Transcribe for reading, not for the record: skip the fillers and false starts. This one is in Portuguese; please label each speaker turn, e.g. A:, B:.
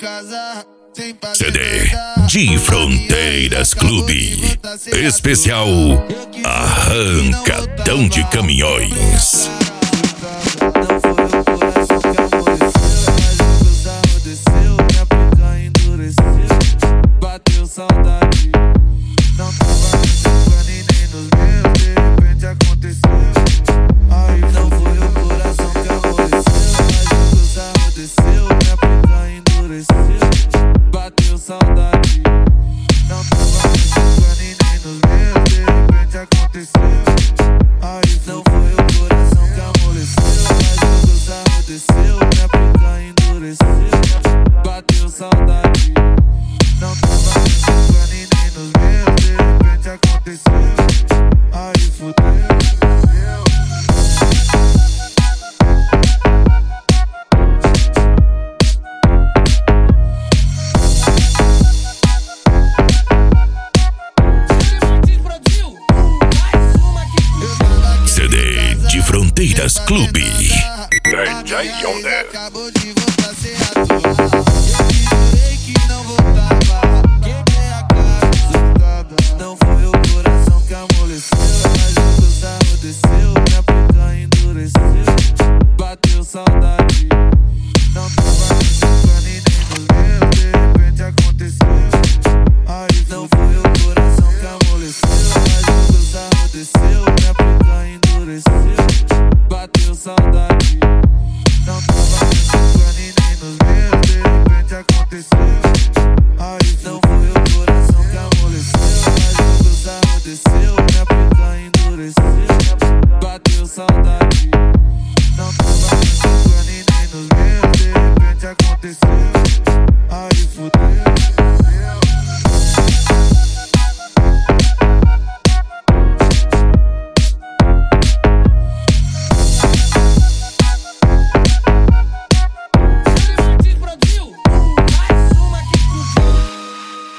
A: CD de Fronteiras Clube. Especial Arrancadão de Caminhões.
B: Bateu saudade, não tava nesse plano e nem nos meus. De repente aconteceu. Aí não foi o coração que amoleceu, mas o sarro desceu, minha pica endureceu. Bateu saudade, não tava nesse plano e nem nos meus. De repente aconteceu. Aí não foi o coração que amoleceu, mas o sarro desceu, minha pica endureceu. Bateu saudade, não tava nesse plano e nem nos meus. De repente aconteceu. Aí fudeu.
A: CD de Fronteiras Clube.
B: DJ Yonder acabou de voltar a ser atual. Eu jurei que não voltava, quebrei a cara assustada. Não foi o coração que amoleceu, mas o sarro desceu, minha pica endureceu. Bateu saudade, não tava nesse plano e nem nos meus. De repente aconteceu. Aí não foi o coração que amoleceu, mas o sarro desceu, minha pica endureceu. Bateu saudade, não tava nesse plano e nem nos meus. De repente aconteceu. Aí não foi o coração que amoleceu, mas o sarro desceu, minha pica endureceu. Bateu saudade, não tava nesse plano e nem nos meus. De repente aconteceu.